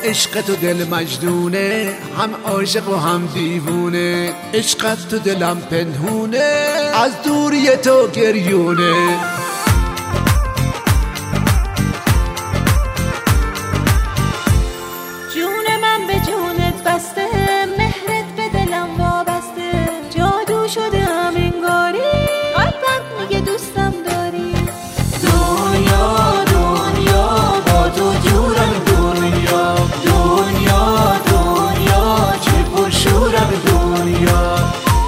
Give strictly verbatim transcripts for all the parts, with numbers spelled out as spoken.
عشق تو دل مجنونه، هم عاشق و هم دیوونه. عشقت تو دلم پنهونه، از دوری تو گریونه. جون من به جونت بسته، مهرت به دلم وابسته. جادو شده هم انگاری، قلبم میگه دوستم داری. دنیا دنیا با تو جورم، دنیا دنیا دنیا چه پرشورم دنیا.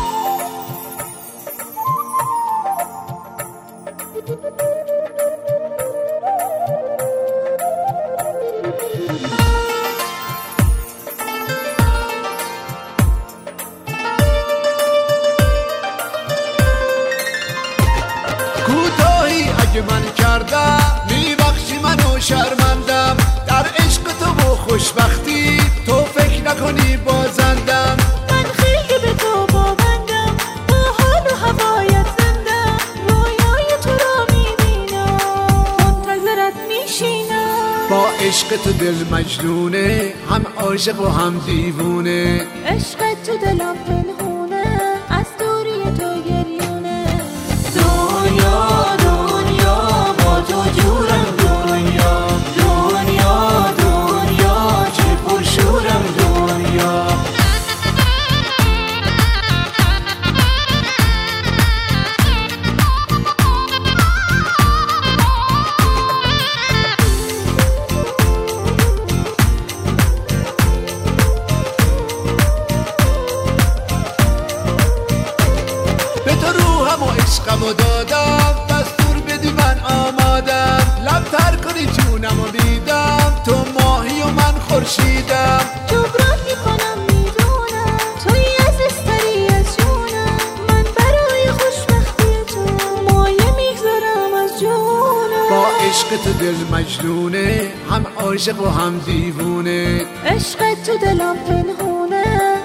کوتاهی اگه من کردم، میبخشی منو شرمندم. در عشق تو و خوشبختی، تو فکر نکنی بازندم. من خیلی به تو پابندم، با حال و هوایت زندم. رویای تو را میبینم، منتظرت میشینم. با عشق تو دل مجنونه، هم عاشق و هم دیوونه. عشقت تو دلم پنهونه، از دوری تو گریونه. دنیا دنیا با تو جورم، دنیا دنیا دنیا چه پرشورم دنیا. به تو روحم و عشقم و دادم، دستور بدی من آمادم. لب تر کنی جونم و بیدم، تو ماهی و من خورشیدم. جبران میکنم میدونم، توی عزیزتری از جونم. من برای خوشبختی تو مایه میگذارم از جونم. با عشق تو دل مجنونه، هم عاشق و هم دیوونه. عشقت تو دلم پنهونه،